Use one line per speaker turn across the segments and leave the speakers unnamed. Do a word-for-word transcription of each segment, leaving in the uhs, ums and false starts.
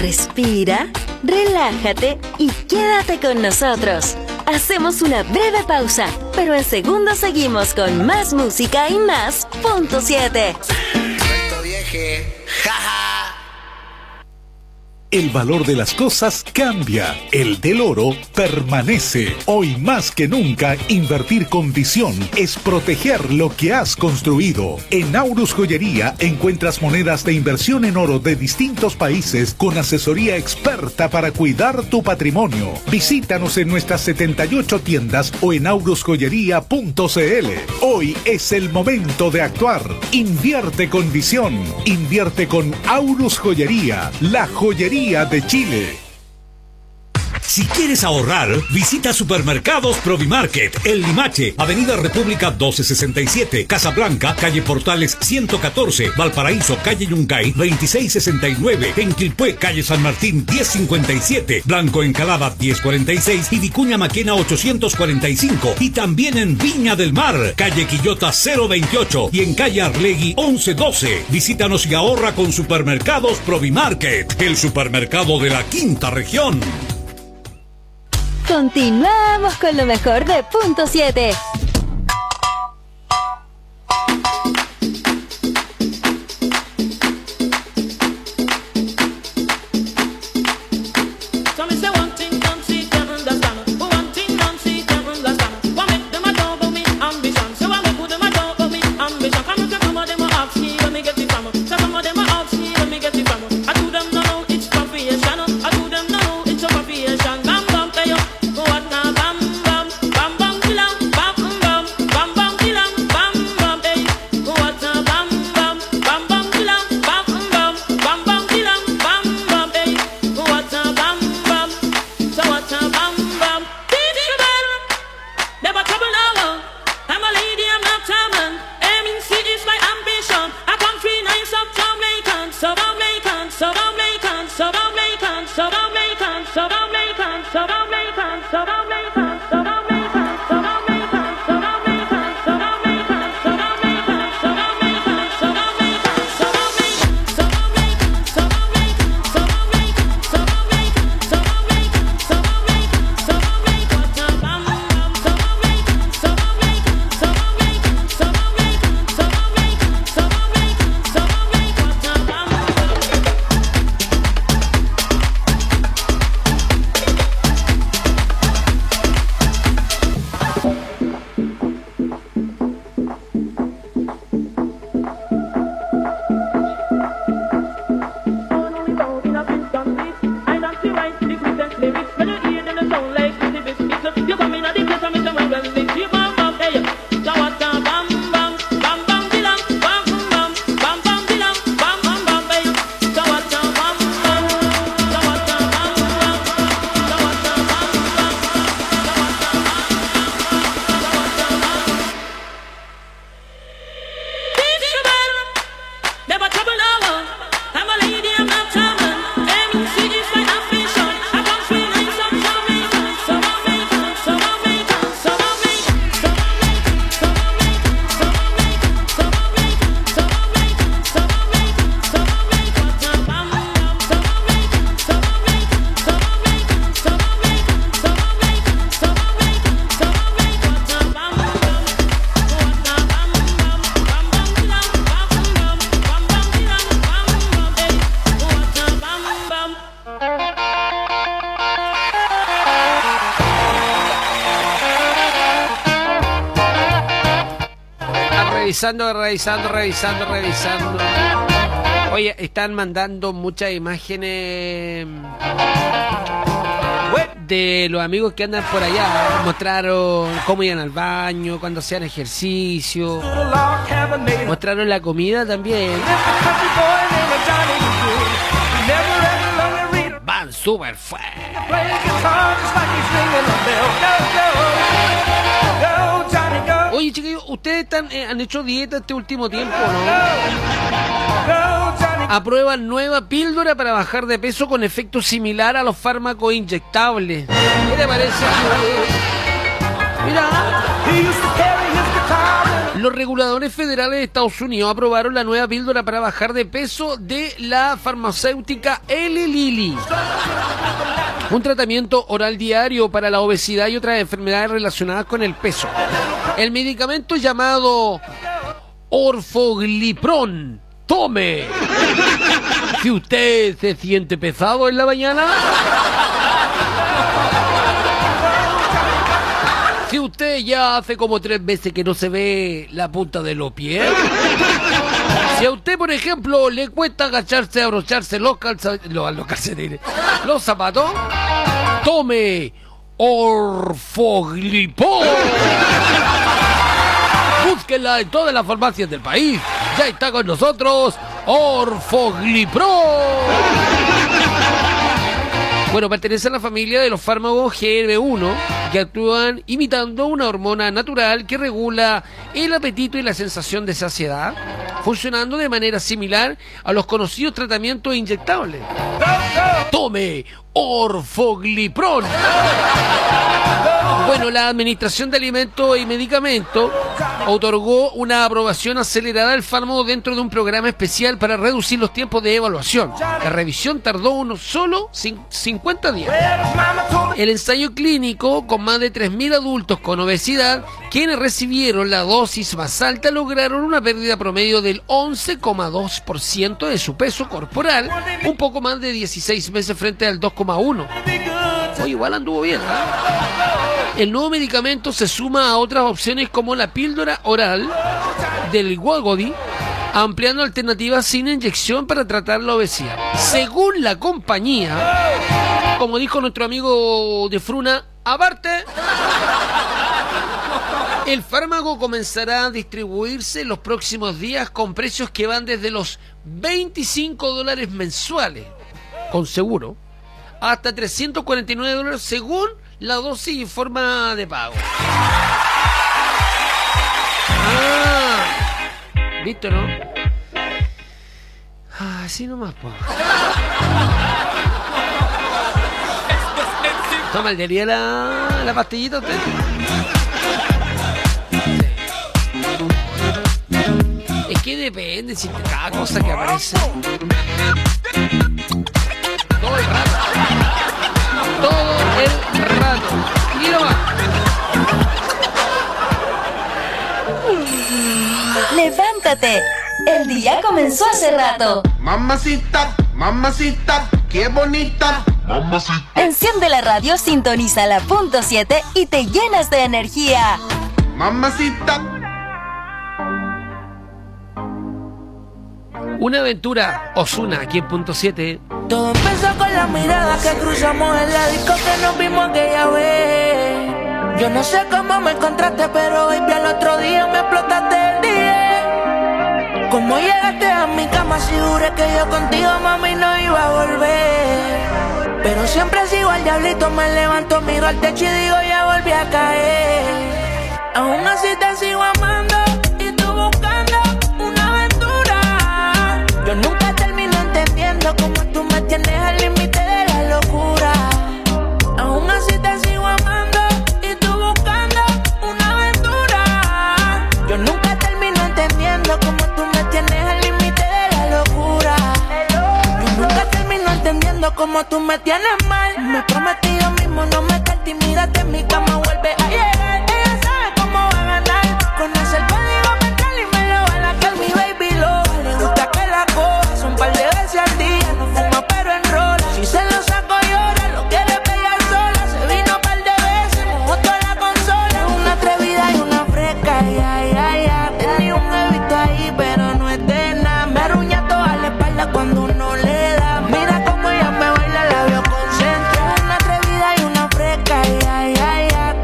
Respira, relájate y quédate con nosotros. Hacemos una breve pausa, pero en segundos seguimos con más música y más punto siete.
Correcto, vieje. Jaja.
El valor de las cosas cambia, el del oro permanece. Hoy más que nunca, invertir con visión es proteger lo que has construido. En Aurus Joyería encuentras monedas de inversión en oro de distintos países con asesoría experta para cuidar tu patrimonio. Visítanos en nuestras setenta y ocho tiendas o en aurus joyería punto c l. Hoy es el momento de actuar. Invierte con visión. Invierte con Aurus Joyería, la joyería de Chile.
Si quieres ahorrar, visita Supermercados Provimarket, El Limache, Avenida República doce sesenta y siete, Casablanca, calle Portales ciento catorce, Valparaíso, calle Yungay veintiséis sesenta y nueve, en Quilpué, calle San Martín diez cincuenta y siete, Blanco Encalada diez cuarenta y seis y Vicuña Maquena ochocientos cuarenta y cinco, y también en Viña del Mar, calle Quillota cero veintiocho y en calle Arlegui once doce. Visítanos y ahorra con Supermercados Provimarket, el supermercado de la quinta región.
Continuamos con lo mejor de punto siete.
Revisando, revisando, revisando, revisando. Oye, están mandando muchas imágenes de los amigos que andan por allá. Mostraron cómo iban al baño, cuando hacían ejercicio. Mostraron la comida también. Van súper fuerte. Oye, chiquillos, ¿ustedes están, eh, han hecho dieta este último tiempo, no? Aprueban nueva píldora para bajar de peso con efecto similar a los fármacos inyectables. ¿Qué te parece? Mira. Los reguladores federales de Estados Unidos aprobaron la nueva píldora para bajar de peso de la farmacéutica Eli Lilly. Un tratamiento oral diario para la obesidad y otras enfermedades relacionadas con el peso. El medicamento llamado Orforglipron. ¡Tome! Si usted se siente pesado en la mañana, si usted ya hace como tres meses que no se ve la punta de los pies, si a usted, por ejemplo, le cuesta agacharse a abrocharse los, calza... los, los calcetines, los zapatos, tome Orforglipron. Búsquenla en todas las farmacias del país. Ya está con nosotros Orforglipron. Bueno, pertenece a la familia de los fármacos G L B uno, que actúan imitando una hormona natural que regula el apetito y la sensación de saciedad, funcionando de manera similar a los conocidos tratamientos inyectables. ¡Tome Orforglipron! Bueno, la Administración de Alimentos y Medicamentos otorgó una aprobación acelerada al fármaco dentro de un programa especial para reducir los tiempos de evaluación. La revisión tardó unos solo cincuenta días. El ensayo clínico con más de tres mil adultos con obesidad, quienes recibieron la dosis más alta, lograron una pérdida promedio del once coma dos por ciento de su peso corporal, un poco más de dieciséis meses frente al dos coma uno por ciento. Oye, igual anduvo bien, ¿eh? El nuevo medicamento se suma a otras opciones como la píldora oral del Wegovy, ampliando alternativas sin inyección para tratar la obesidad. Según la compañía, como dijo nuestro amigo de Fruna, aparte, el fármaco comenzará a distribuirse en los próximos días con precios que van desde los veinticinco dólares mensuales, con seguro, hasta trescientos cuarenta y nueve dólares según la dosis y forma de pago. Ah, ¿listo, no? Ah, así nomás, po. Toma el día la, la pastillita usted. Es que depende, si cada cosa que aparece. Todo el rato. Todo el rato. Y no va.
¡Levántate! El día comenzó hace rato.
Mamacita, mamacita, qué bonita. Mamacita.
Enciende la radio, sintoniza la punto siete y te llenas de energía.
Mamacita.
Una aventura Ozuna aquí en punto siete.
Todo empezó con la mirada que cruzamos en la disco que nos vimos aquella vez. Yo no sé cómo me encontraste, pero baby al otro día me explotaste el día. Cómo llegaste a mi cama, si juré que yo contigo, mami, no iba a volver. Pero siempre sigo al diablito, me levanto, miro al techo y digo ya volví a caer. Aún así te sigo amando y tú buscando una aventura. Yo nunca termino entendiendo cómo tú me tienes al límite de la locura. Aún así te sigo amando y tú buscando una aventura. Yo nunca termino entendiendo cómo tú me tienes al límite de la locura. Yo nunca termino entendiendo cómo tú me tienes mal. Me prometí yo mismo no meterte y mírate en mi cama, vuelve a llegar. Ella sabe cómo va a ganar. Conoce el código mental y me lo va a lacar. Mi baby lo le gusta que la coja un par de veces al día. No fuma pero enrola. Si se lo saco llora, lo quiere pegar sola. Se vino un par de veces, mojó toda la consola. Una atrevida y una fresca, ya, ya, ya. Tenía un bebito ahí pero no es de nada. Me arruña toda la espalda cuando uno le da. Mira cómo ella me baila, la veo concentrada. Una atrevida y una fresca, ya, ya, ya.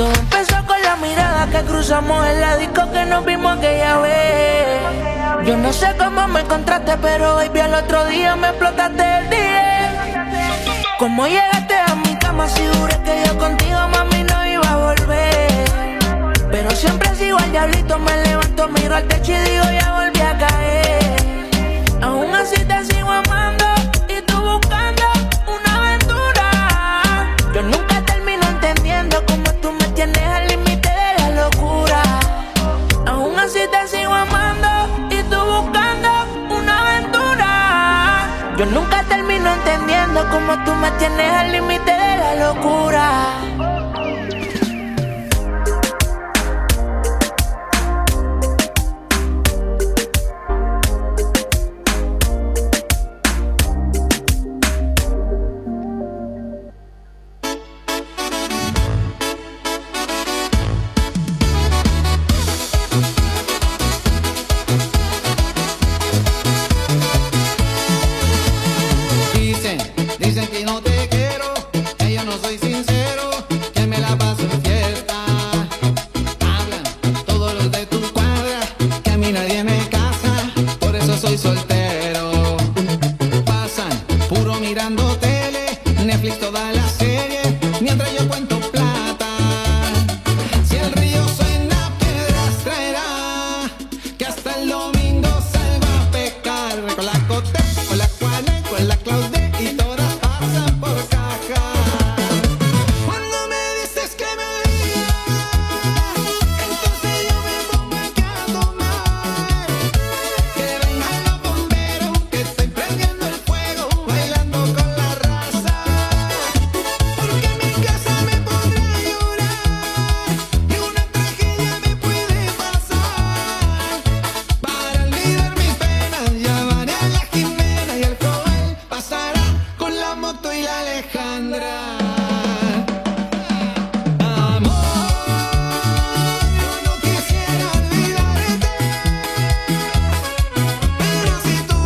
Empezó con la mirada que cruzamos en la disco que nos vimos aquella vez. Yo no sé cómo me encontraste, pero baby al otro día me explotaste el día. ¿Cómo llegaste a mi cama si juré que yo contigo, mami, no iba a volver? Pero siempre sigo al diablito, me levanto, miro al techo y digo ya volví a caer. Aún así te sigo amando y tú buscando una aventura. Yo nunca termino entendiendo cómo tú me tienes al límite de la locura. Aún así te sigo amando y tú buscando una aventura. Yo nunca termino entendiendo cómo tú me tienes al límite de la locura.
Dicen que no te quiero, que yo no soy sincero, que me la paso en fiesta. Hablan todos los de tu cuadra, que a mí nadie me casa, por eso soy soltero. Pasan puro mirando tele, Netflix toda la serie, mientras yo cuento plata. Si el río suena, piedras traerá, que hasta el domingo salgo a pescar. Con la Cote, con la Juana, con la Claudia y todas pasan por caja. Cuando me dices que me olvidas, entonces yo me pongo aquí a tomar. Que vengan los bomberos, que estoy prendiendo el fuego, bailando con la raza. Porque en mi casa me pondré a llorar y una tragedia me puede pasar. Para olvidar mis penas llamaré a la Jimena y el Joel pasará con la moto y la Alejandra. Amor, yo no quisiera olvidarte, pero si tú,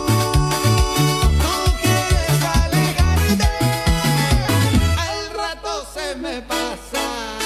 tú quieres alejarte, al rato se me pasa.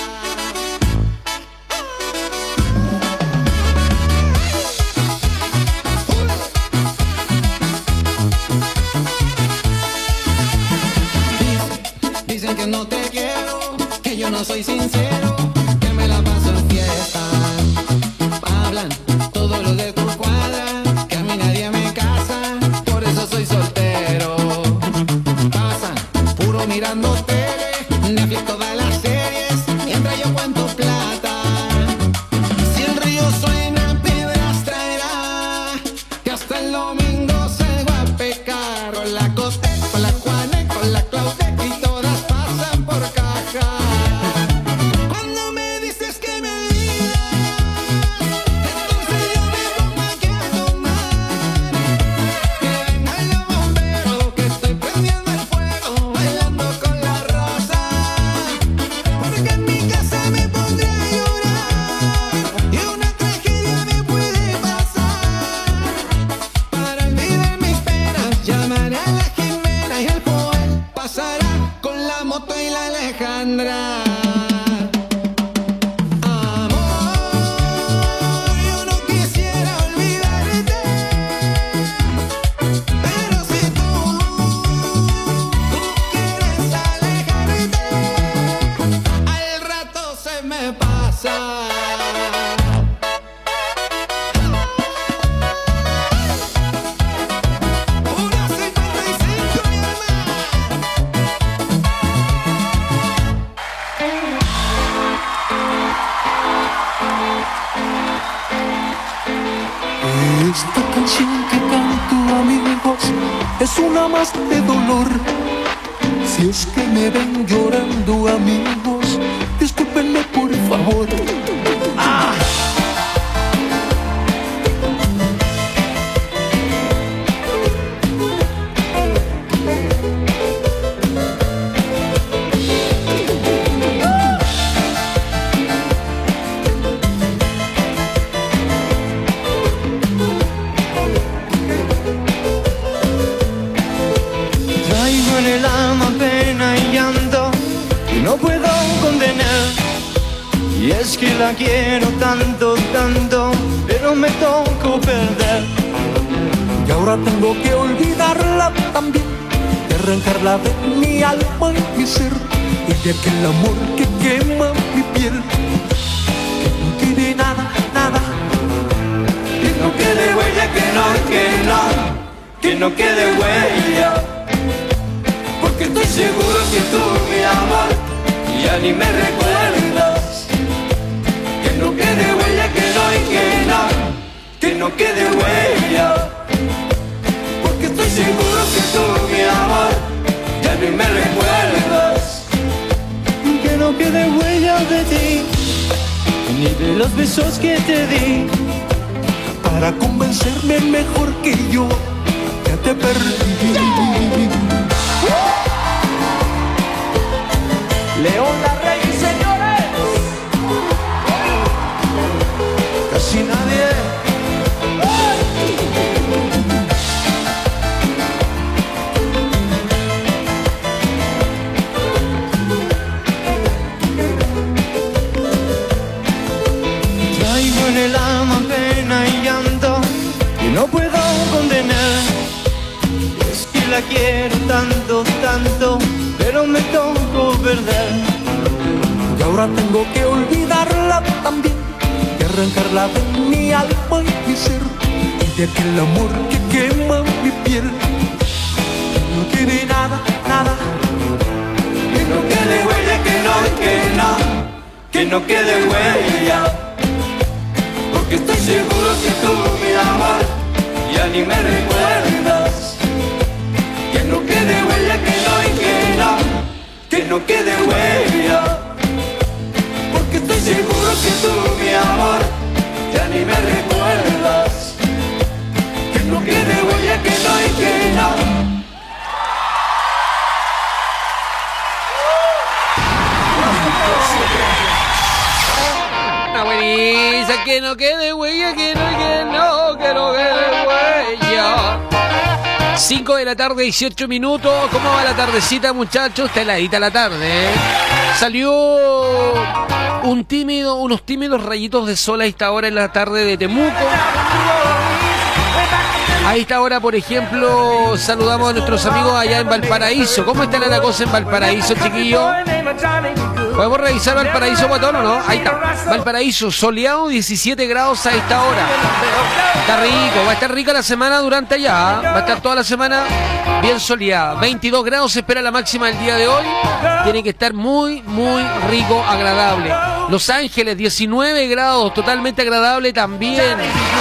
Dicen que no te quiero, que yo no soy sincero, que me la paso en fiesta. Hablan todos los de tu cuadra, que a mí nadie me casa, por eso soy soltero. Pasan puro mirando tele, Netflix todas las series, mientras yo cuento plata. Si el río suena, piedras traerá, que hasta el domingo salgo a pescar. Con la Cote, con la Juana, con la Claudia y todas pasan por caja. Cuando me dices que me olvidas, entonces yo me pongo aquí a tomar. Que vengan los bomberos, que estoy prendiendo el fuego, bailando con la raza. Porque en mi casa me pondré a llorar y una tragedia me puede pasar. Para olvidar mis penas llamaré a la Jimena y el Joel pasará con la moto y la Alejandra. Amor, yo no quisiera olvidarte, pero si tú, tú quieres alejarte, al rato se me pasa. Una cincuenta y cinco mi mamá.
Esta canción que canto, amigos, es una más de dolor. Si es que me ven llorando, amigos, discúlpenme por favor. ¡Ah!
Traigo en el alma pena y llanto y no puedo condenar Y es que la quiero tanto, tanto, pero me tocó perder.
Y ahora tengo que olvidarla también, y arrancarla de mi alma y mi ser, y de aquel amor que quema mi piel. Que no quede nada, nada,
que no quede huella, que no, que no, que no quede huella. Porque estoy seguro que tú, mi amor, ya ni me recuerdas. Que no quede huella, que no, y que no, que no quede huella. Porque estoy seguro que tú, mi amor, ya ni me recuerdas. Que no quede huella de ti, ni de los besos que te di.
Para convencerme mejor que yo, ya te perdí.
León Larrey, señores. Casi nadie. Traigo en el alma pena y llanto y no puedo condenar. Es que la quiero tanto, tanto, pero me tocó perder.
Y ahora tengo que olvidarla también, y arrancarla de mi alma y mi ser, y de aquel amor que quema mi piel. Que no quede nada, nada,
que no quede huella, que no, que no, que no quede huella. Porque estoy seguro que tú, mi amor, ya ni me recuerdas. Que no quede huella, que no, y que no, que no quede huella. Porque estoy seguro que tú, mi amor, ya ni me recuerdas. Que no quede huella, que no, y que no.
Una bueniza, que no quede huella, que no, que no, que no quede huella. cinco de la tarde, dieciocho minutos. ¿Cómo va la tardecita, muchachos? Está heladita la tarde, ¿eh? Salió un tímido, unos tímidos rayitos de sol a esta hora en la tarde de Temuco. A esta hora, por ejemplo, saludamos a nuestros amigos allá en Valparaíso. ¿Cómo está la cosa en Valparaíso, chiquillos? ¿Podemos revisar Valparaíso, Guatón, o no? Ahí está. Valparaíso, soleado, diecisiete grados a esta hora. Está rico, va a estar rica la semana durante allá. Va a estar toda la semana bien soleada. veintidós grados se espera la máxima del día de hoy. Tiene que estar muy, muy rico, agradable. Los Ángeles, diecinueve grados, totalmente agradable también.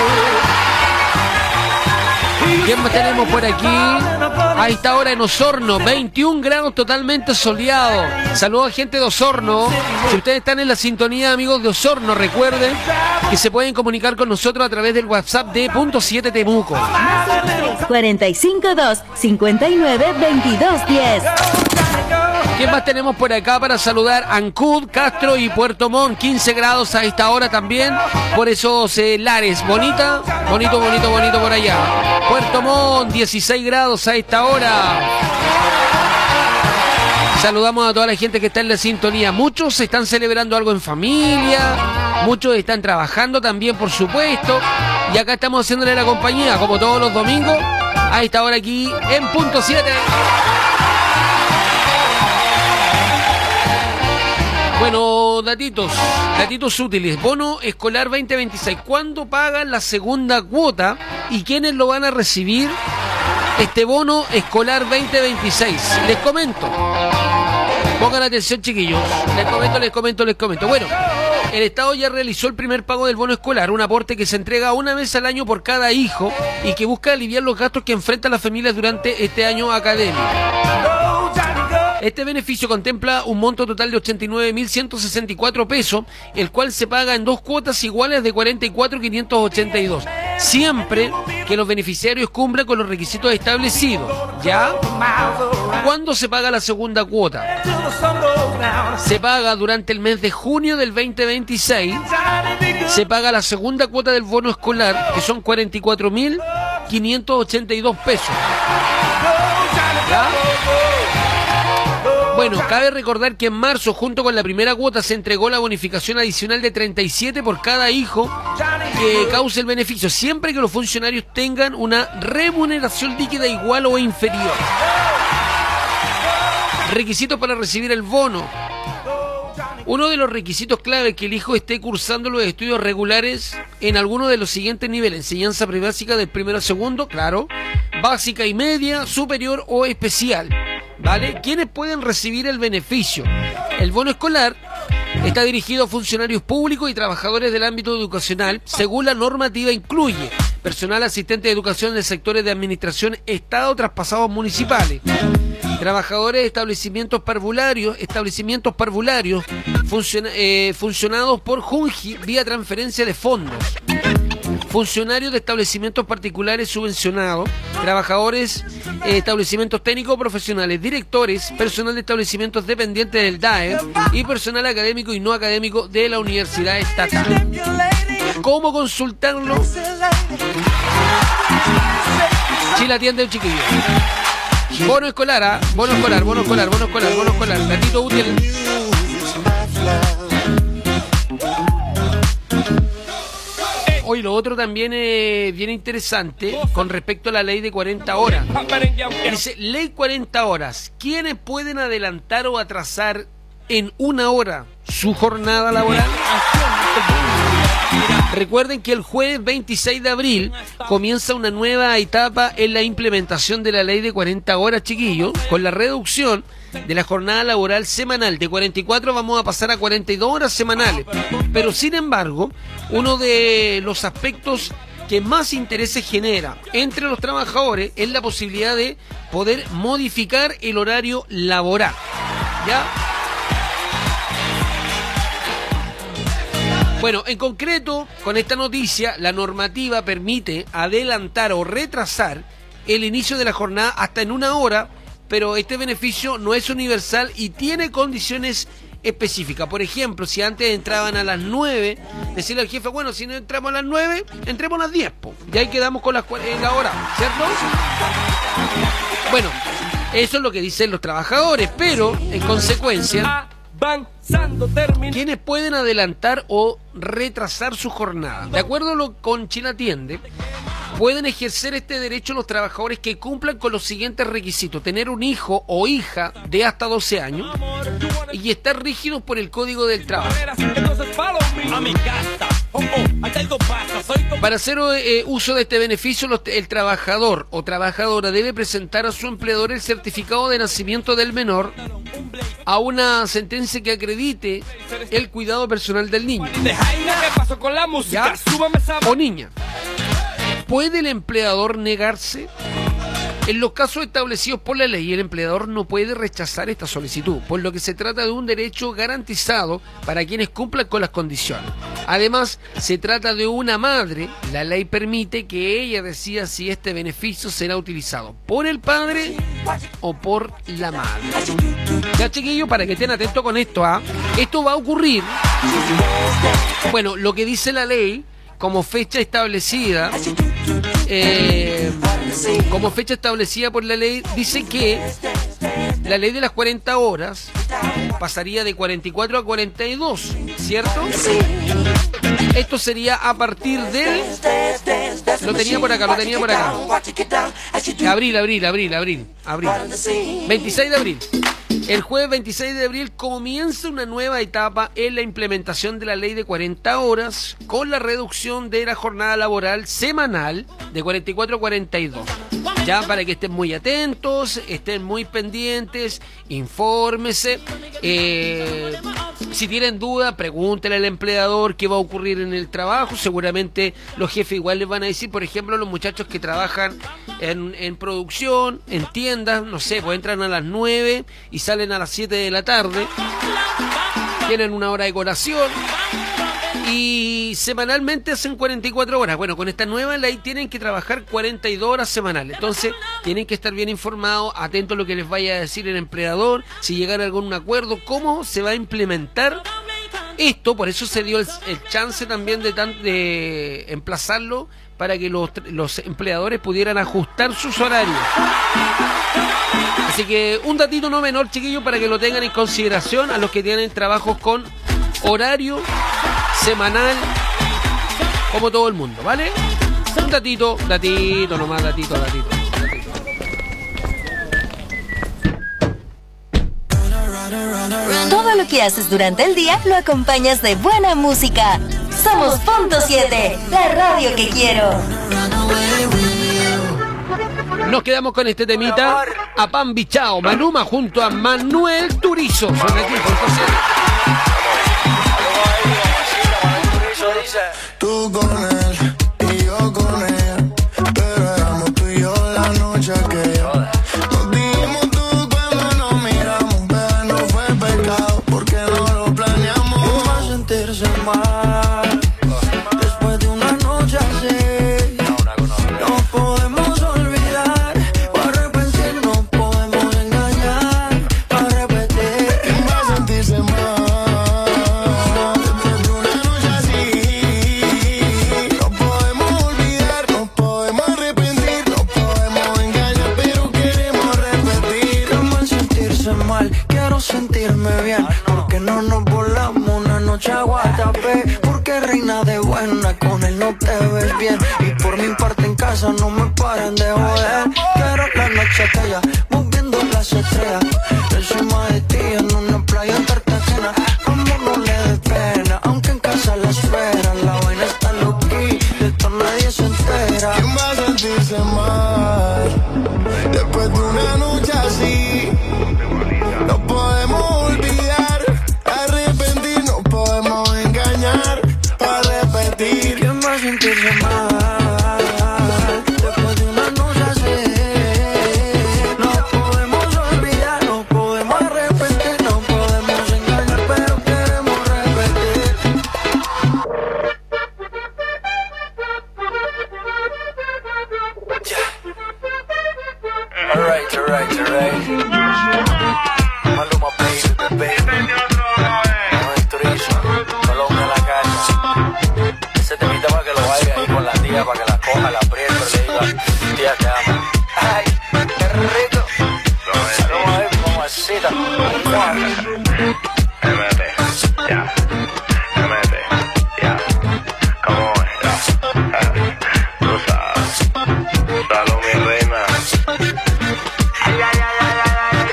¿Quién más tenemos por aquí? A esta hora en Osorno, veintiún grados, totalmente soleado. Saludos a gente de Osorno. Si ustedes están en la sintonía, amigos de Osorno, recuerden que se pueden comunicar con nosotros a través del WhatsApp de punto siete Temuco.
cuatro cinco dos, cinco nueve, veintidós diez.
¿Quién más tenemos por acá para saludar? Ancud, Castro y Puerto Montt, quince grados a esta hora también. Por esos eh, lares, bonita, bonito, bonito, bonito por allá. Puerto Montt, dieciséis grados a esta hora. Saludamos a toda la gente que está en la sintonía. Muchos están celebrando algo en familia, muchos están trabajando también, por supuesto. Y acá estamos haciéndole la compañía, como todos los domingos, a esta hora aquí en punto siete. Bueno, datitos, datitos útiles. Bono escolar veinte veintiséis. ¿Cuándo pagan la segunda cuota y quiénes lo van a recibir? Este bono escolar veinte veintiséis. Les comento. Pongan atención, chiquillos. Les comento, les comento, les comento. Bueno, el Estado ya realizó el primer pago del bono escolar, un aporte que se entrega una vez al año por cada hijo y que busca aliviar los gastos que enfrentan las familias durante este año académico. Este beneficio contempla un monto total de ochenta y nueve mil ciento sesenta y cuatro pesos, el cual se paga en dos cuotas iguales de cuarenta y cuatro mil quinientos ochenta y dos, siempre que los beneficiarios cumplan con los requisitos establecidos. ¿Ya? ¿Cuándo se paga la segunda cuota? Se paga durante el mes de junio del veinte veintiséis. Se paga la segunda cuota del bono escolar, que son cuarenta y cuatro mil quinientos ochenta y dos pesos. ¿Ya? Bueno, Bueno, cabe recordar que en marzo, junto con la primera cuota, se entregó la bonificación adicional de treinta y siete por cada hijo que cause el beneficio, siempre que los funcionarios tengan una remuneración líquida igual o inferior. Requisitos para recibir el bono. Uno de los requisitos clave es que el hijo esté cursando los estudios regulares en alguno de los siguientes niveles: enseñanza básica del primero a segundo, claro, básica y media, superior o especial. ¿Vale? ¿Quiénes pueden recibir el beneficio? El bono escolar está dirigido a funcionarios públicos y trabajadores del ámbito educacional, según la normativa incluye personal asistente de educación de sectores de administración, Estado, traspasados municipales, trabajadores de establecimientos parvularios, establecimientos parvularios funciona, eh, funcionados por Junji vía transferencia de fondos, funcionarios de establecimientos particulares subvencionados, trabajadores de eh, establecimientos técnicos profesionales, directores, personal de establecimientos dependientes del D A E y personal académico y no académico de la Universidad Estatal. ¿Cómo consultarlo? Chile atiende un chiquillo. Bono escolar, ¿ah? ¿eh? Bono escolar, bono escolar, bono escolar, bono escolar. Gatito útil. Hoy lo otro también es bien interesante con respecto a la ley de cuarenta horas. Dice, ley cuarenta horas. ¿Quiénes pueden adelantar o atrasar en una hora su jornada laboral? Recuerden que el jueves veintiséis de abril comienza una nueva etapa en la implementación de la ley de cuarenta horas, chiquillos, con la reducción de la jornada laboral semanal. De cuarenta y cuatro vamos a pasar a cuarenta y dos horas semanales. Pero sin embargo, uno de los aspectos que más intereses genera entre los trabajadores es la posibilidad de poder modificar el horario laboral. ¿Ya? Bueno, en concreto, con esta noticia, la normativa permite adelantar o retrasar el inicio de la jornada hasta en una hora, pero este beneficio no es universal y tiene condiciones específicas. Por ejemplo, si antes entraban a las nueve, decirle al jefe, bueno, si no entramos a las nueve, entremos a las diez, po. Y ahí quedamos con las en la hora, ¿cierto? Bueno, eso es lo que dicen los trabajadores, pero en consecuencia, ¿quiénes pueden adelantar o retrasar su jornada? De acuerdo a lo con Chile Atiende, pueden ejercer este derecho los trabajadores que cumplan con los siguientes requisitos: tener un hijo o hija de hasta doce años y estar rígidos por el Código del Trabajo. Para hacer eh, uso de este beneficio, los, el trabajador o trabajadora debe presentar a su empleador el certificado de nacimiento del menor, a una sentencia que acredite el cuidado personal del niño, ¿ya? O niña. ¿Puede el empleador negarse? En los casos establecidos por la ley, el empleador no puede rechazar esta solicitud, por lo que se trata de un derecho garantizado para quienes cumplan con las condiciones. Además, se trata de una madre. La ley permite que ella decida si este beneficio será utilizado por el padre o por la madre. Ya, chiquillos, para que estén atentos con esto, ¿ah? Esto va a ocurrir. Bueno, lo que dice la ley, como fecha establecida, eh, como fecha establecida por la ley, dice que la ley de las cuarenta horas pasaría de cuarenta y cuatro a cuarenta y dos, ¿cierto? Esto sería a partir del... Lo tenía por acá, lo tenía por acá. Abril, abril, abril, abril, abril. veintiséis de abril. El jueves veintiséis de abril comienza una nueva etapa en la implementación de la ley de cuarenta horas con la reducción de la jornada laboral semanal de cuarenta y cuatro a cuarenta y dos. Ya, para que estén muy atentos, estén muy pendientes, infórmese. Eh, si tienen duda, pregúntenle al empleador qué va a ocurrir en el trabajo. Seguramente los jefes igual les van a decir, por ejemplo, los muchachos que trabajan en, en producción, en tiendas, no sé, pues entran a las nueve y salen a las siete de la tarde, tienen una hora de colación y semanalmente hacen cuarenta y cuatro horas. Bueno, con esta nueva ley tienen que trabajar cuarenta y dos horas semanales. Entonces, tienen que estar bien informados, atentos a lo que les vaya a decir el empleador, si llegan a algún acuerdo, cómo se va a implementar Esto, por eso se dio el, el chance también de, tan, de emplazarlo para que los, los empleadores pudieran ajustar sus horarios. Así que un datito no menor, chiquillos, para que lo tengan en consideración a los que tienen trabajos con horario semanal, como todo el mundo, ¿vale? Un datito, datito nomás, datito, datito.
Todo lo que haces durante el día lo acompañas de buena música. Somos Punto siete, la radio que quiero.
Nos quedamos con este temita. A Pan Bichao, Maluma junto a Manuel Turizo. Son aquí, Punto siete.
Tú con él y yo con él, pero éramos tú y yo la noche aquella. Nos dijimos tú cuando nos miramos, pero no fue pecado porque no lo planeamos. ¿Cómo va a sentirse mal después de una noche así? No podemos olvidar o arrepentir, no podemos engañar o repetir. ¿Quién va a sentirse mal? Quiero sentirme bien, porque no nos volamos una noche a Guatapé, porque reina de buena, con él no te ves bien, y por mi parte en casa no me paren de joder. Quiero la noche aquella, moviendo las estrellas, encima de ti en una playa en Cartagena. Amor, no le des pena, aunque en casa la esperan, la vaina está loqui, de esto nadie se entera. ¿Quién va a sentirse mal después de una noche así? No podemos olvidar, arrepentir, no podemos engañar, para repetir. ¿Quién va a sentirse mal después de una noche así? No podemos olvidar, no podemos arrepentir, no podemos engañar, pero queremos repetir. Yeah. Alright, alright, alright. Maluma, baby, baby. Manuel Turizo, Colombia en la calle. Ese temita para que lo baile ahí con la tía, para que la coja, la apriete y le diga, tía, te amo. Ay, qué rico. Saludos ahí, mamacita.
M T, ya. M T, ya. ¿Cómo es? Ya. Tú sabes. Salud, mi reina. Ay, ay, ay, ay, ay, ay,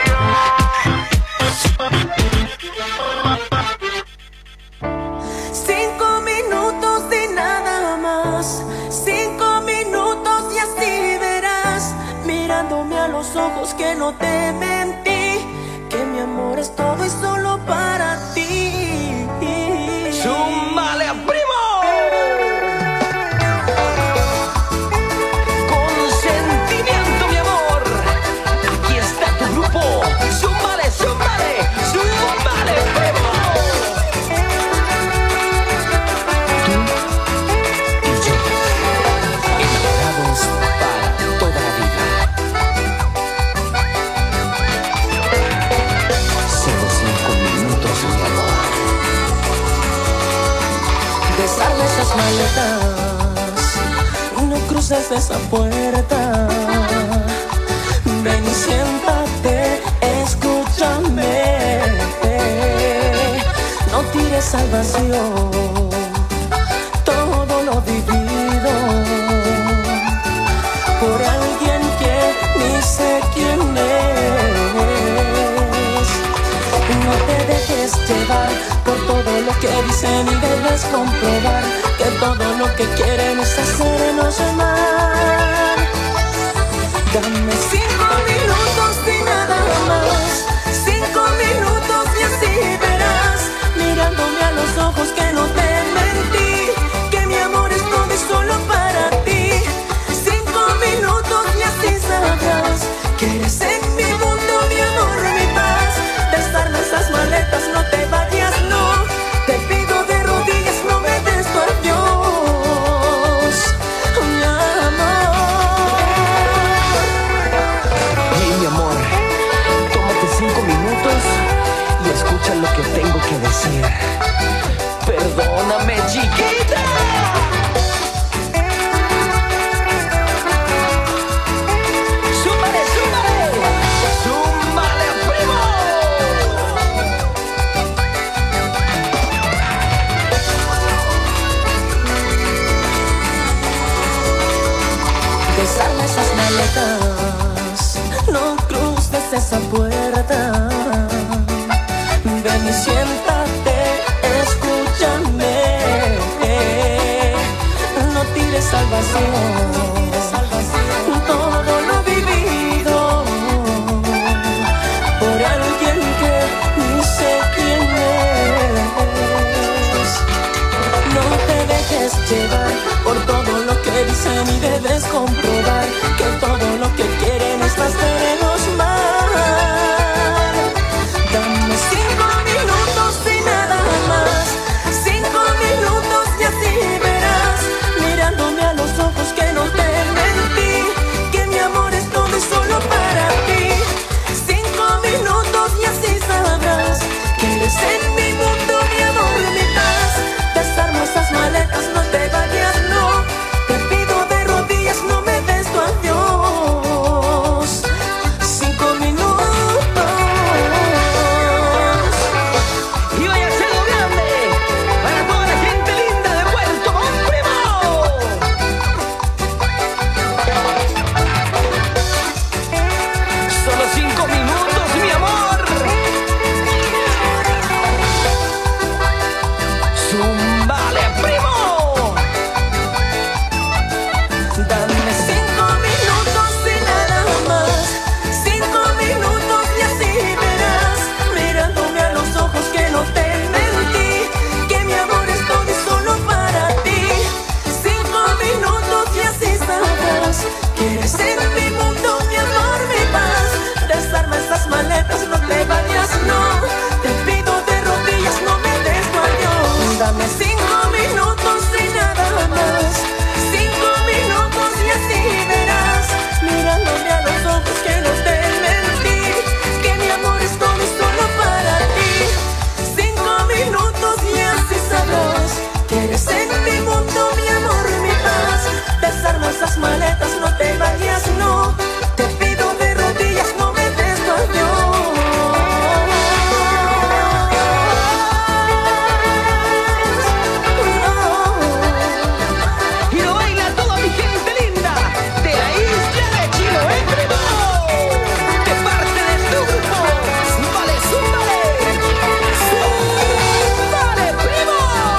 Cinco minutos y nada más, cinco minutos y así verás, mirándome a los ojos que no te mentí, que mi amor es todo y solo para ti.
¡Súmale, primo! Con sentimiento, mi amor. Aquí está tu grupo. ¡Súmale, súmale! ¡Súmale, primo! Tú y yo, enamorados para toda la vida. Solo cinco minutos, mi amor.
Desarme esas maletas, no cruces esa puerta, ven y siéntate, escúchame, no tires al vacío todo lo vivido por alguien que ni sé quién es. No te dejes llevar por todo lo que dicen y debes comprobar que todo lo que quieren es hacernos amar. Dame cinco minutos y nada más, cinco minutos y así verás, mirándome a los ojos que no te mentí, que mi amor es todo y solo para ti. Cinco minutos y así sabrás que eres en mi mundo, mi amor, mi paz. Desarma esas maletas, no te vayas, no. Te pido de rodillas, no me des tu adiós, mi amor. Desarma esas maletas, no cruces esa puerta. Ven y siéntate, escúchame. No tires al vacío todo lo vivido por alguien que ni sé quién es. No te dejes llevar por todo lo que dicen y debes comprobar que todo lo que quieren estas queremos más. Dame cinco minutos y nada más, cinco minutos y así verás, mirándome a los ojos que no te mentí, que mi amor es todo y solo para ti. Cinco minutos y así sabrás que eres en mi mundo, mi amor, mi paz. Desarma esas maletas, no te vayas, no. Te pido de rodillas, no me des tu adiós. Cinco minutos.
Y vaya a ser lo grande para toda la gente linda de Puerto Montt. Solo cinco minutos, mi amor. Zumbale, primo.
Dame cinco minutos y nada más, cinco minutos y así verás, mirándome a los ojos que no te mentí, que mi amor es todo y solo para ti. Cinco minutos y así sabrás que eres en mi mundo, mi amor, mi paz. Desarma esas maletas, no te vayas, no. Te pido de rodillas, no me des tu adiós. Dame cinco minutos y nada más, cinco minutos y así verás, mirándome a los ojos que no te mentí, que mi amor es todo y solo para ti. Cinco minutos y así sabrás que eres en mi mundo, mi amor, mi paz. Desarma esas maletas, no te vayas, no. Te pido de rodillas, no me des tu adiós.
Y lo baila toda mi gente linda de la isla de Chiloé, primo. De parte de tu grupo. Zúmbale, zúmbale. Zúmbale, primo.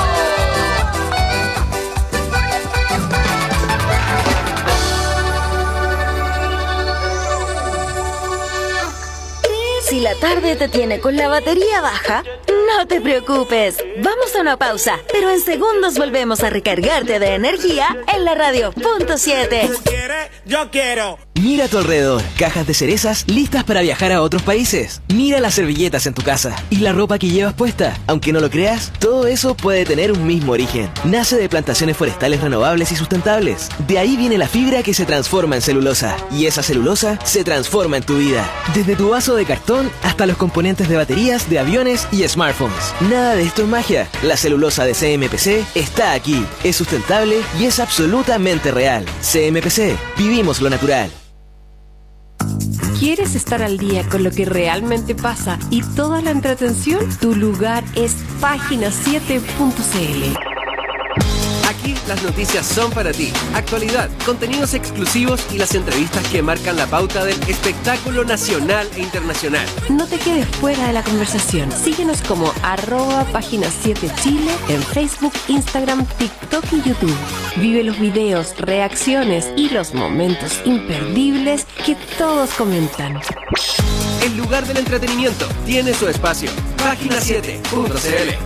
Si la tarde te tiene con la batería baja, no te preocupes. Vamos a una pausa, pero en segundos volvemos a recargarte de energía en la radio punto siete.
¿Quieres? Yo quiero.
Mira a tu alrededor, cajas de cerezas listas para viajar a otros países. Mira las servilletas en tu casa y la ropa que llevas puesta. Aunque no lo creas, todo eso puede tener un mismo origen. Nace de plantaciones forestales renovables y sustentables. De ahí viene la fibra que se transforma en celulosa. Y esa celulosa se transforma en tu vida. Desde tu vaso de cartón hasta los componentes de baterías de aviones y smartphones. Nada de esto es magia. La celulosa de C M P C está aquí. Es sustentable y es absolutamente real. C M P C. Vivimos lo natural.
¿Quieres estar al día con lo que realmente pasa y toda la entretención? Tu lugar es página siete punto c l.
Aquí las noticias son para ti. Actualidad, contenidos exclusivos y las entrevistas que marcan la pauta del espectáculo nacional e internacional.
No te quedes fuera de la conversación. Síguenos como arroba página siete Chile en Facebook, Instagram, TikTok y YouTube. Vive los videos, reacciones y los momentos imperdibles que todos comentan.
El lugar del entretenimiento tiene su espacio. página siete punto c l.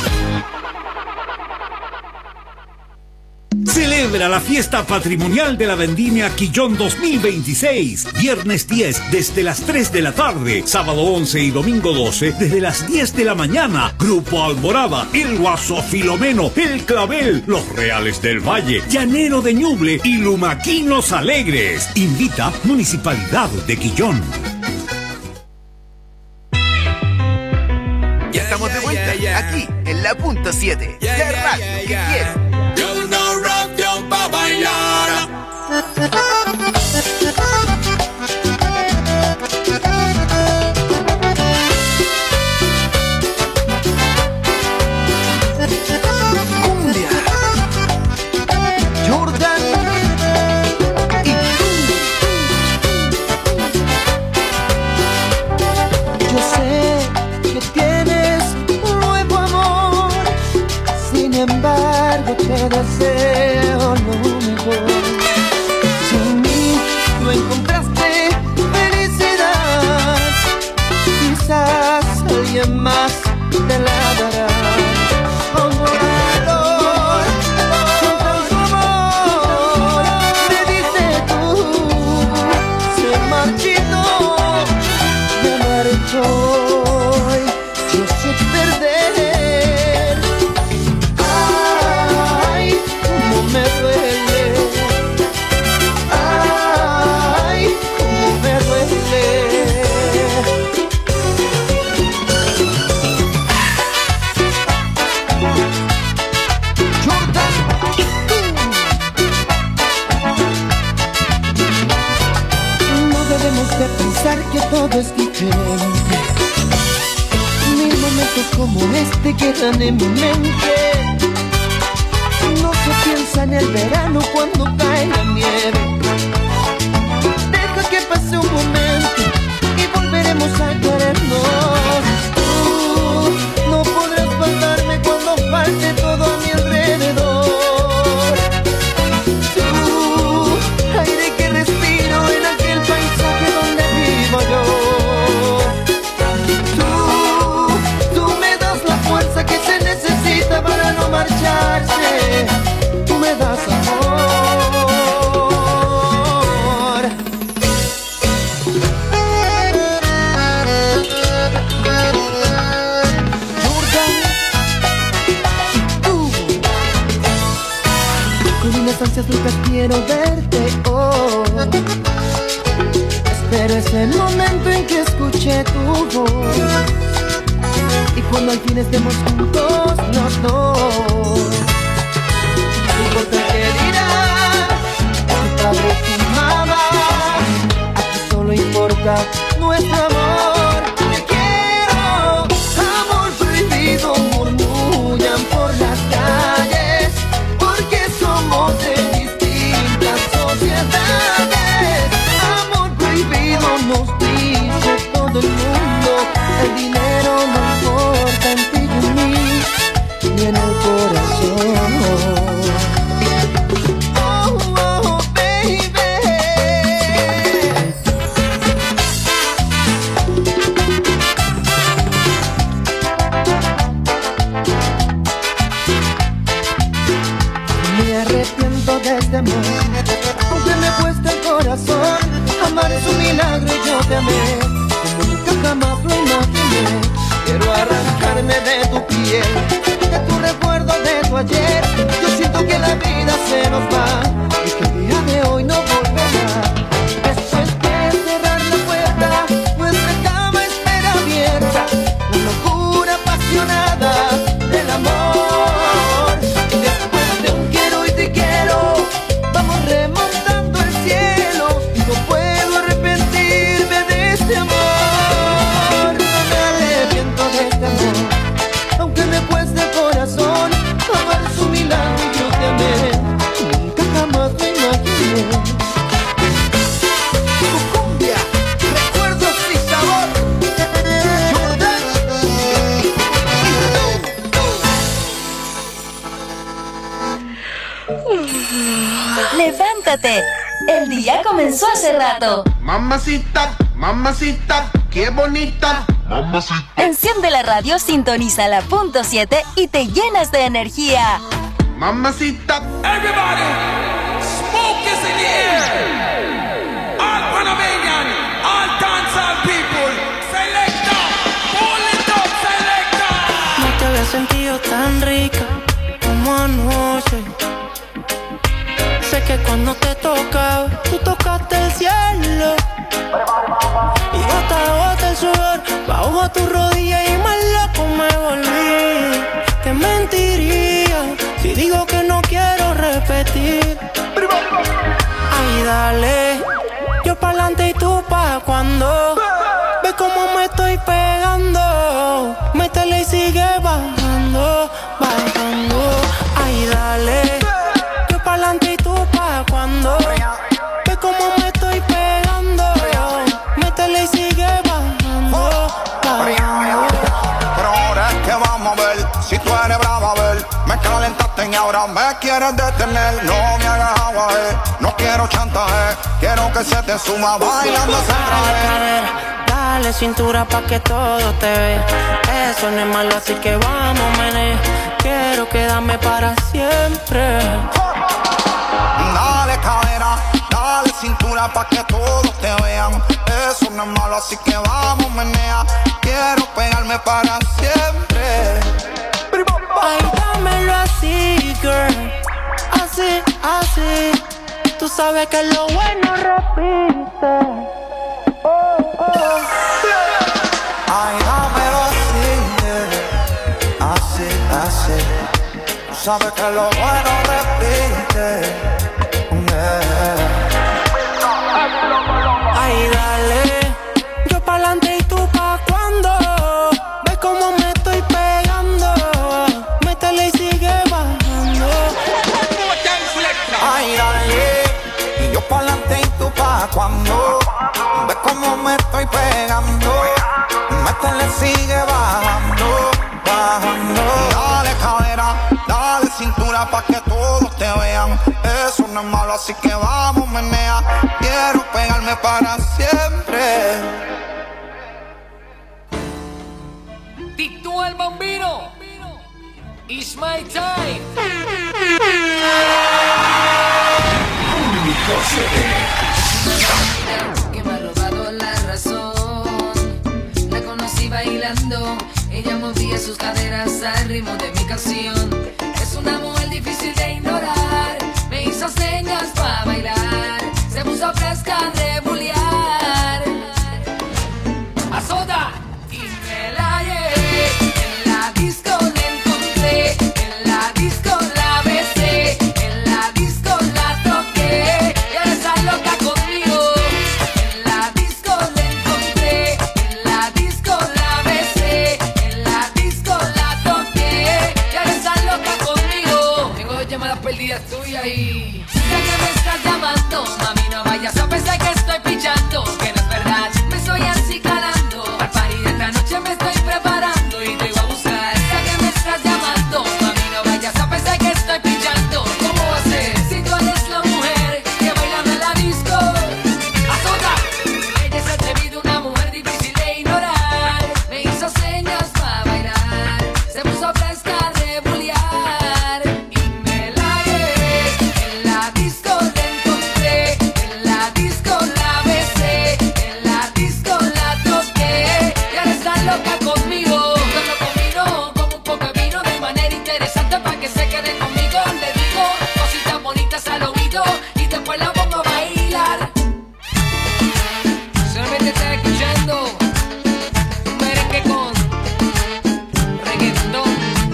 Celebra la fiesta patrimonial de la Vendimia Quillón dos mil veintiséis. Viernes diez desde las tres de la tarde. Sábado once y domingo doce desde las diez de la mañana. Grupo Alborada, El Guaso Filomeno, El Clavel, Los Reales del Valle, Llanero de Ñuble y Lumaquinos Alegres. Invita Municipalidad de Quillón.
Ya estamos de vuelta aquí en la punto siete. La radio que quieres.
Pa' bailar.
Cumbia Jordan y
embargo te deseo lo mejor. Sin mí no encontraste felicidad, quizás alguien más te la dará. Como dolor, con su amor, me dice tú, se marchito, me marchó. Yo sé perder, ay, cómo me duele, ay, cómo me duele. Jordan, no debemos de pensar que todo es diferente. Mil momentos como este quedan en mi mente. No se piensa en el verano cuando cae la nieve. Deja que pase un momento y volveremos a querernos. Tú no podrás faltarme cuando falte todo a mi alrededor. Tú, aire que respiro en aquel paisaje donde vivo yo. Que se necesita para no marcharse, tú me das amor. Jordan, tú, con unas ansias locas quiero verte, oh. Espero ese momento en que escuche tu voz y cuando al fin estemos juntos los dos. No importa qué dirán tu padre y tu mamá, aquí solo importa nuestro amor. Te quiero, amor prohibido, murmullan por las calles, porque somos de distintas sociedades. Amor prohibido nos dice todo el mundo, el dinero no importa en ti y en mí, ni en el corazón. Oh, oh, baby. Me arrepiento de este amor, aunque me cuesta el corazón. Amar es un milagro y yo te amé como nunca jamás lo imaginé. Quiero arrancarme de tu piel, de tu recuerdo de tu ayer. Yo siento que la vida se nos va y que el día de hoy no volverá. Después de cerrar la puerta, nuestra cama espera abierta, la locura apasionada del amor. Después de un quiero y te quiero, vamos remontando el cielo. No puedo arrepentirme de este amor. Aunque me cueste el corazón, amar es un milagro y yo te amé, nunca jamás me imaginé. Tu cumbia, recuerdos y sabor. Jordan
y levántate, el día comenzó hace rato.
Mamacita, mamacita, qué bonita. Mamacita.
Enciende la radio, sintoniza la punto siete y te llenas de energía.
Mamacita.
Everybody, smoke is in the air. All Panamanian, all dancehall people, selecta, pull it up, selecta.
No te había sentido tan rica como anoche. Sé que cuando te tocaba, tú tocaste el cielo. Y gota a gota el sudor bajo tu rodilla y más loco me volví. Te mentiría si digo que no quiero repetir. Ay, dale, yo pa'lante y tú pa' cuando. Ve cómo me estoy pegando. Métele y sigue bajando, bajando. Ay, dale, yo pa'lante y tú pa' cuando. Ve cómo me estoy pegando. Métele y sigue bajando, bajando.
Pero ahora es que vamos a ver si tú eres brava, a ver. Me calentaste en ahora me quieres detener. No me hagas agua, eh. No quiero chantaje. Quiero que se te suma bailando ese traje.
Dale cintura pa' que todo te vea. Eso no es malo, así que vamos, menea. Quiero quedarme para siempre.
Dale cadera, dale cintura pa' que todos te vean. Eso no es malo, así que vamos, menea. Quiero pegarme para siempre.
Ay, dámelo así, girl. Así, así. Tú sabes que lo bueno repite. Oh, oh.
Ay, dámelo así, yeah. Así, así. Tú sabes que lo bueno repite, yeah.
Ay, dale. Yo pa'lante y tú pa' cuando. Ves cómo me estoy pegando. Métele y sigue bajando.
Ay, dale. Y yo pa'lante y tú pa' cuando. Ves cómo me estoy pegando. Métele, sigue bajando, bajando. Dale cadera, dale cintura pa' que todos te vean. Eso no es malo, así que vamos, menea. Quiero pegarme para siempre.
Tito el Bambino. It's my time.
Que me ha robado la razón. La conocí bailando. Ella movía sus caderas al ritmo de mi canción. Es una mujer difícil de ignorar. Me hizo señas para bailar. Se puso fresca de bullear.
Azota.
Y me la llevé. En la disco la encontré. En la disco la besé. En la disco la toqué. Y ahora está loca conmigo. En la disco la encontré. En la disco la besé. En la disco la toqué. Y ahora está loca conmigo.
Tengo dos llamadas perdidas tuyas y...
Sé que me estás llamando. Mami, no vayas a pensar que estoy pichando. Que no es verdad, me estoy así calando. Al party de esta noche me estoy preparando y te voy a buscar. Sé que me estás llamando. Mami, no vayas a pensar que estoy pichando. ¿Cómo va a ser? Si tú eres la mujer que baila en la disco.
Azota.
Ella es atrevida, una mujer difícil de ignorar. Me hizo señas para bailar. Se puso fresca de bullear. Y me la llevé. En la disco la encontré. En la disco la besé. En la disco la toqué. Y ahora está loca conmigo. Yo lo combino con un poco de vino de manera interesante para que se quede conmigo. Le digo cositas bonitas al oído y después la pongo a bailar.
Solamente estás escuchando un merengue con reggaetón.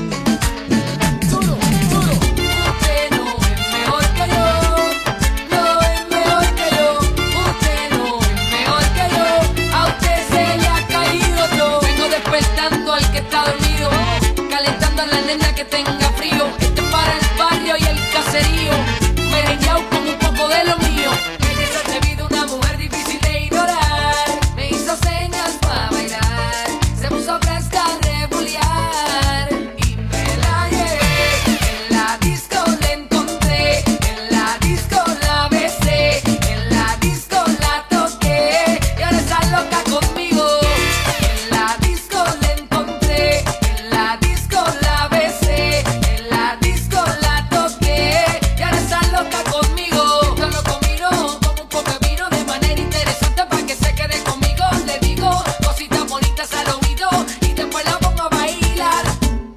Duro, duro. Usted no es mejor que yo. No es mejor que yo. Usted no es mejor que yo. A usted se le ha caído todo. Vengo despertando al que está dormido. Calentando a la nena que tenga frío. Esto es para el barrio y el caserío. Merengueado con un poco de lo mío. Ella es atrevida, una mujer difícil de ignorar. Me hizo señas para bailar. Se puso fresca de bullear. Y me la llevé. En la disco la encontré. En la disco la besé. En la disco la toqué. Y ahora está loca conmigo. En la disco la encontré. En la disco la besé. En la disco la toqué. Y ahora está loca conmigo. Yo lo combino con un poco de vino de manera interesante para que se quede conmigo. Le digo cositas bonitas al oído y después la pongo a bailar.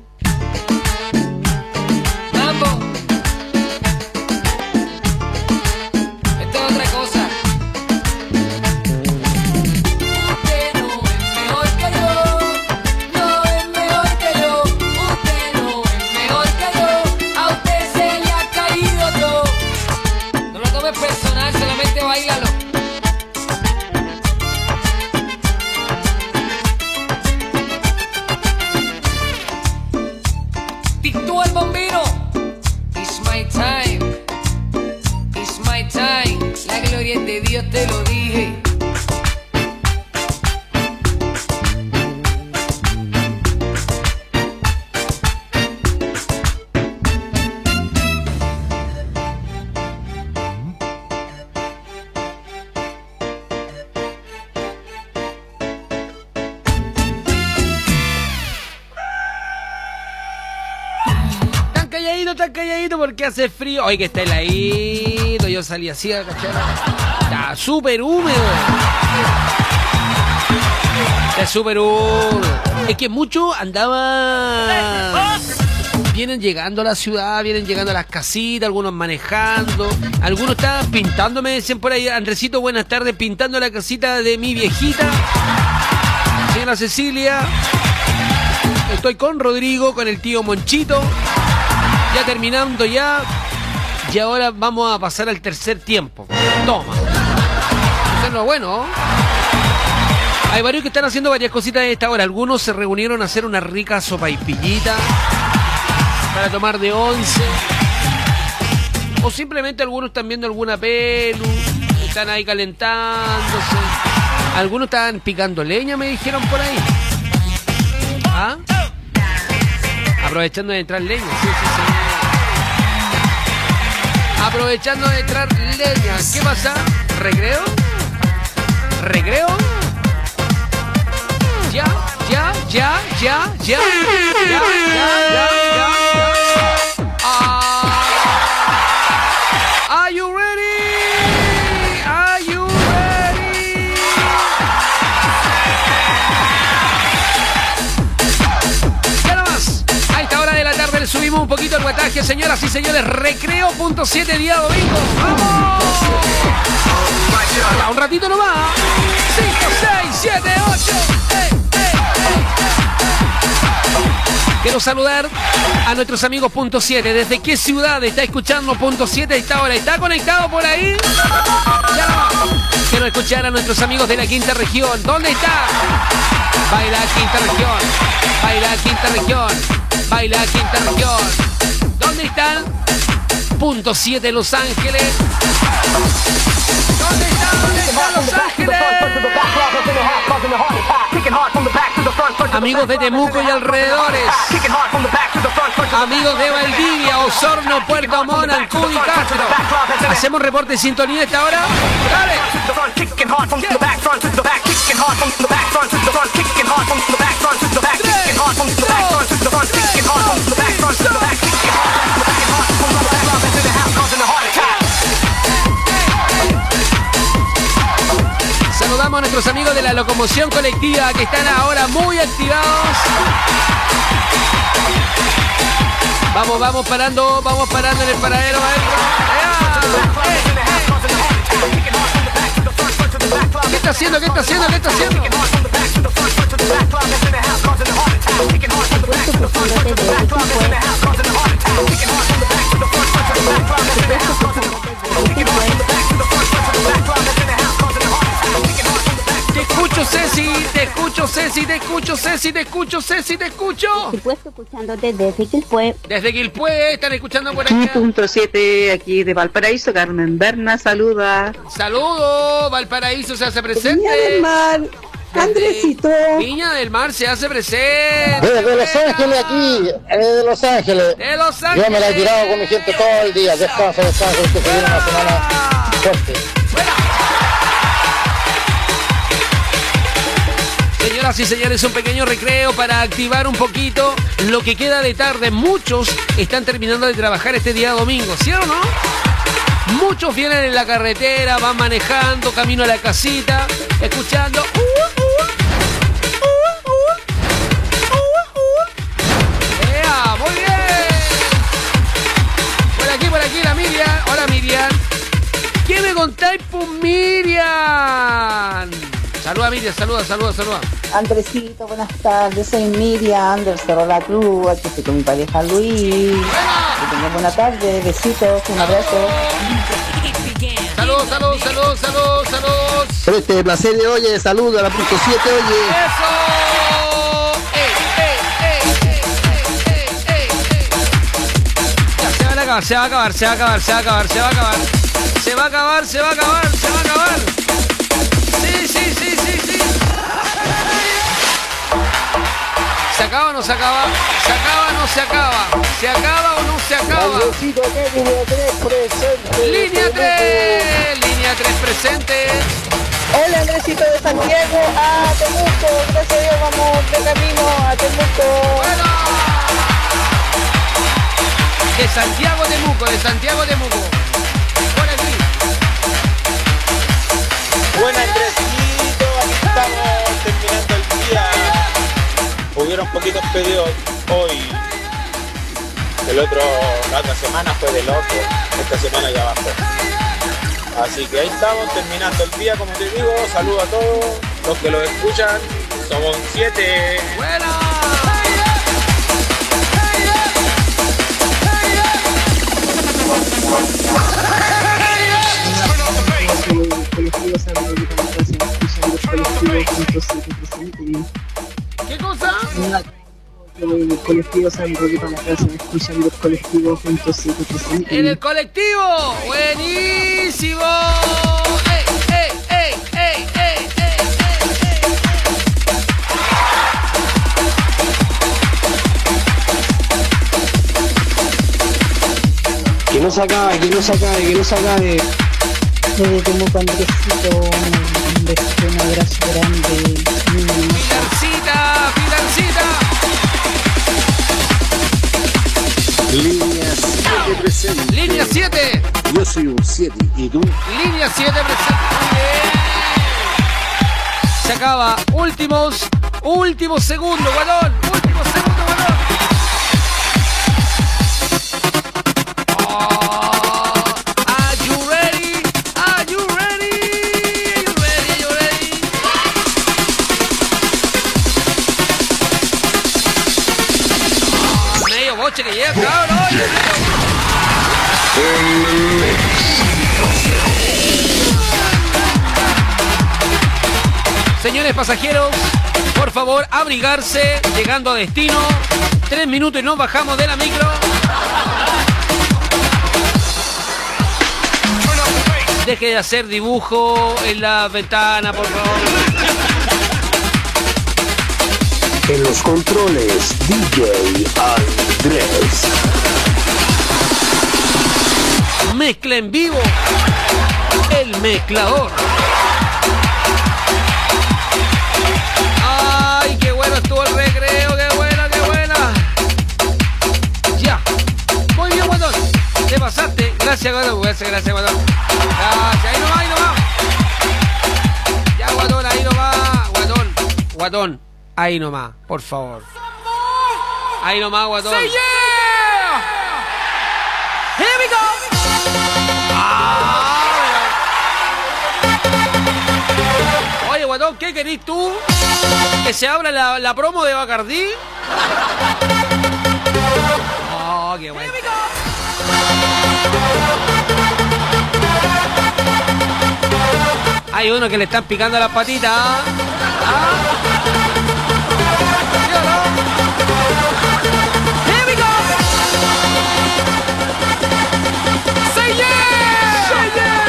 Mambo. Esto es otra cosa.
Usted no es mejor que yo. No es mejor que yo. Usted no es mejor que yo. A usted se le ha caído todo.
No lo tomes personal, solamente bailalo. Tito el Bambino. It's my time. It's my time. La gloria es de Dios, te lo dije.
estás calladito porque hace frío. Oye, que está heladito. Yo salí así a cachar. Está súper húmedo. Está súper húmedo. Es que muchos andaban... Vienen llegando a la ciudad, vienen llegando a las casitas, algunos manejando, algunos estaban pintando, me decían por ahí, Andresito, buenas tardes, pintando la casita de mi viejita, señora Cecilia. Estoy con Rodrigo, con el tío Monchito, ya terminando ya, y ahora vamos a pasar al tercer tiempo. Toma. Eso es lo bueno. Hay varios que están haciendo varias cositas en esta hora. Algunos se reunieron a hacer una rica sopaipillita para tomar de once, o simplemente algunos están viendo alguna pelu, están ahí calentándose, algunos estaban picando leña, me dijeron por ahí. ¿Ah? Aprovechando de entrar leña, sí, sí, sí. Aprovechando de entrar leña. ¿Qué pasa? ¿Recreo? ¿Recreo? Ya, ya, ya, ya, ya, ya, ya, ya, ya. Are you ready? Are you ready? Ya nomás, a esta hora de la tarde le subimos un poquito el guataje, señoras y señores. Recreo punto siete día domingo. ¡Vamos! Ya, un ratito nomás. cinco, seis, siete, ocho. ¡Ey, ey, ey, ey! Quiero saludar a nuestros amigos Punto siete. ¿Desde qué ciudad está escuchando Punto siete a esta hora? ¿Está conectado por ahí? Ya. Quiero escuchar a nuestros amigos de la quinta región. ¿Dónde está? Baila quinta región. Baila quinta región. Baila quinta región. ¿Dónde están? Punto siete Los Ángeles. ¿Dónde está? ¿Dónde está Los Ángeles? Amigos de Temuco y alrededores. Amigos de Valdivia, Osorno, Puerto Montt, Ancud y Castro. ¿Hacemos reporte de sintonía a esta hora? ¡Dale! Saludamos a nuestros amigos de la locomoción colectiva que están ahora muy activados. Vamos, vamos parando, vamos parando en el paradero. ¿Qué está haciendo? ¿Qué está haciendo? ¿Qué está haciendo? Te escucho, Ceci, te escucho, Ceci, te escucho, Ceci, te escucho, Ceci, te escucho.
Por supuesto, escuchándote desde Quilpué.
Desde Quilpué, están escuchando por acá.
Aquí, punto siete, aquí de Valparaíso, Carmen Berna, saluda.
Saludos, Valparaíso se hace presente.
Viña del Mar, Andresito.
Viña del Mar se hace presente.
Desde Los Ángeles aquí, desde Los Ángeles.
De Los Ángeles.
Yo me la he tirado con mi gente todo el día. Descanso, descanso, que se viene una semana fuerte.
Señoras y señores, un pequeño recreo para activar un poquito lo que queda de tarde. Muchos están terminando de trabajar este día domingo, ¿sí o no? Muchos vienen en la carretera, van manejando, camino a la casita, escuchando... Uh, uh, uh, uh, uh, uh. ¡Ea! ¡Muy bien! Por aquí, por aquí, la Miriam. Hola, Miriam. ¿Qué me contáis, pues, Miriam? Saluda, Miriam, saluda, saluda, saluda.
Andresito, buenas tardes, soy Miriam del Cerro La Cruz, aquí estoy con mi pareja Luis. Que tengan buena tarde, besitos, un abrazo.
Saludos, saludos, saludos, saludos, saludos.
Por este placer de oye, saludos a la punto siete, oye.
¡Eso! ¡Ey, ey, ey, ey, ey, ey, ey! Ya, se va a acabar, se va a acabar, se va a acabar, se va a acabar, se va a acabar. Se va a acabar, se va a acabar, se va a acabar. Sí, sí, sí, sí, sí. ¿Se acaba o no se acaba? ¿Se acaba o no se acaba? ¿Se acaba o no se acaba?
Andresito, acá, línea tres presente.
Línea tres, línea tres presente.
Hola, Andresito de Santiago a Temuco, gracias a Dios vamos de camino a Temuco.
Bueno. De Santiago de Muco, de Santiago de Muco. Por aquí.
Buenas, Andresito, aquí estamos terminando el día. Hubieron poquitos pedidos hoy. El otro, la otra semana fue de loco. Esta semana ya bajó. Así que ahí estamos terminando el día, como te digo. Saludos a todos los que lo escuchan. Somos siete.
¡Buena! ¿Qué cosa?
En el colectivo San Roque para la casa, escuchando el colectivo juntos siete presentes.
¡En el colectivo! ¡Buenísimo! ¡Ey, ey, ey, ey, ey, ey,
ey! Que no se acabe, que no se acabe, que no se acabe. Desde Temuco, Andresito, un beso, un abrazo grande.
¡Pilarcita! ¡Pilarcita!
Línea siete presente.
Línea siete.
Yo soy un siete. ¿Y tú?
Línea siete presente. Muy bien. Se acaba. Últimos. Último segundo, Guadón. Último segundo, Guadón. Oh, are you ready? Are you ready? Are you ready? Are you ready? Oh, medio boche que llega, cabrón. Señores pasajeros, por favor, abrigarse, llegando a destino. Tres minutos y nos bajamos de la micro. Deje de hacer dibujo en la ventana, por favor.
En los controles, D J Andrés.
Mezcla en vivo. El mezclador. Ay, qué bueno estuvo el recreo. Qué buena, qué buena. Ya. Muy bien, Guatón. Te pasaste. Gracias, Guatón. Gracias, gracias, Guatón. Gracias. Ahí nomás, ahí nomás. Ya, Guatón, ahí nomás. Guatón. Guatón. Ahí nomás, por favor. Ahí nomás, Guatón.
Say yeah! Here we go.
Oye, Guatón, ¿qué querís tú? ¿Que se abra la, la promo de Bacardí? Oh, qué bueno. Hay uno que le están picando las patitas. ¿Ah? ¿Sí o no?
Here we go. Say yeah! Say yeah!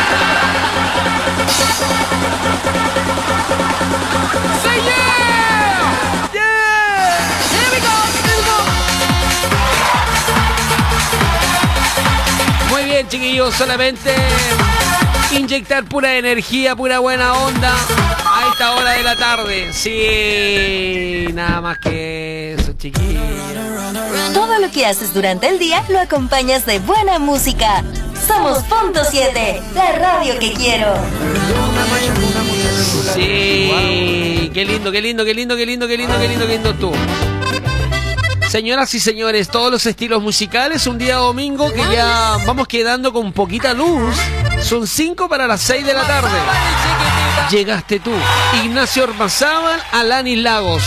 Say yeah! Yeah! Here we go. Here we go.
Muy bien, chiquillos, solamente inyectar pura energía, pura buena onda a esta hora de la tarde. Sí, nada más que eso, chiquillos.
Todo lo que haces durante el día lo acompañas de buena música. Somos Punto siete, la radio que quiero.
Sí, qué lindo, qué lindo, qué lindo, qué lindo, qué lindo, qué lindo, qué lindo tú. Señoras y señores, todos los estilos musicales, un día domingo que ya vamos quedando con poquita luz. Son cinco para las seis de la tarde. Llegaste tú, Ignacio Ormazábal, Alanis Lagos.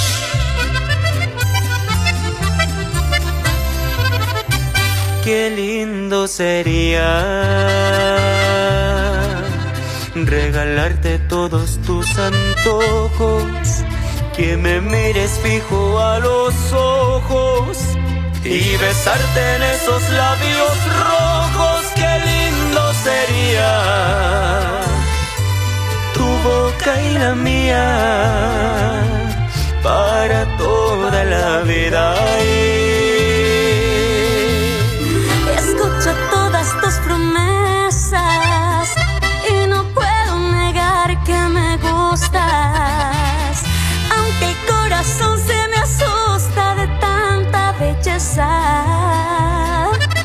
Qué lindo sería regalarte todos tus antojos, que me mires fijo a los ojos y besarte en esos labios rojos. Qué lindo sería tu boca y la mía para toda la vida.
Escucho todas tus promesas y no puedo negar que me gustas, aunque el corazón se me asusta de tanta belleza.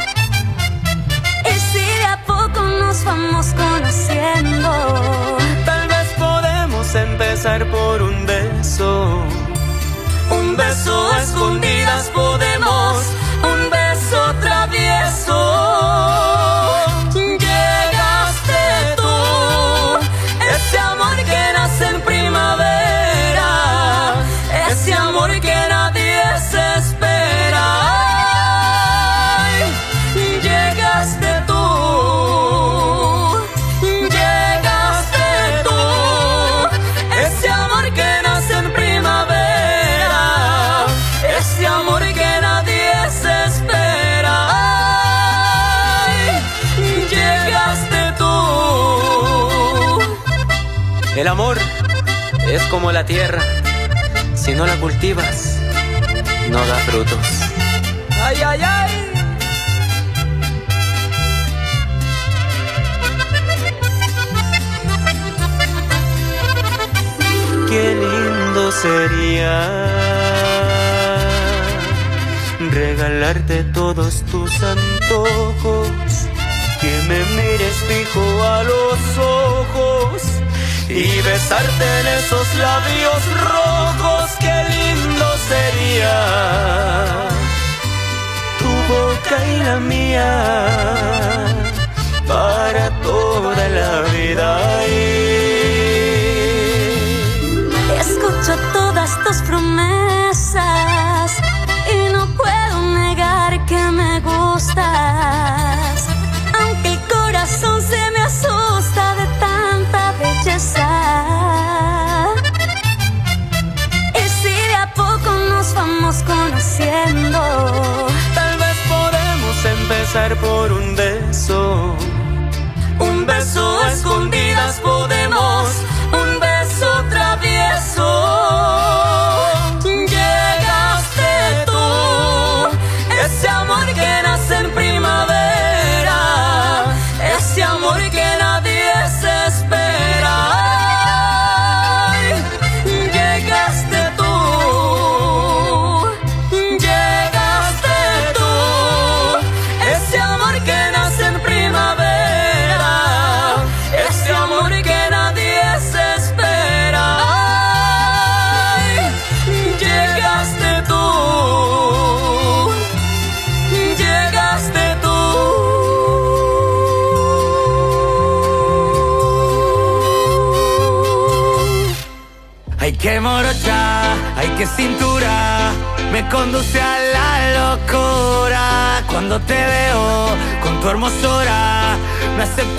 empezar por un beso. Un beso a escondidas podemos, un beso travieso. Llegaste tú, ese amor que nace en primavera, ese amor que nadie se espera. Ay, llegaste tú, llegaste tú, ese amor que nace en primavera, ese amor que nadie se espera. Ay, llegaste tú. El amor es como la tierra, si no la cultivas, no da frutos. Ay, ay, ay. Qué lindo sería regalarte todos tus antojos, que me mires fijo a los ojos y besarte en esos labios rojos. Qué lindo sería tu boca y la mía para toda la vida.
Escucho todas tus promesas y no puedo negar que me gustas, aunque el corazón se me asusta de tanta belleza. Y si de a poco nos vamos conociendo,
tal vez podemos empezar por un beso. Un beso a escondidas podemos, un beso travieso. Llegaste tú, ese amor que nace en primavera, ese amor que nadie se espera. Ay, llegaste tú, llegaste tú, ese amor que nace en primavera, ese amor que nadie se espera. Ay, llegaste tú, llegaste tú.
Hay que morocha, hay que cintura, me conduce a la locura. Cuando te veo con tu hermosura, me hace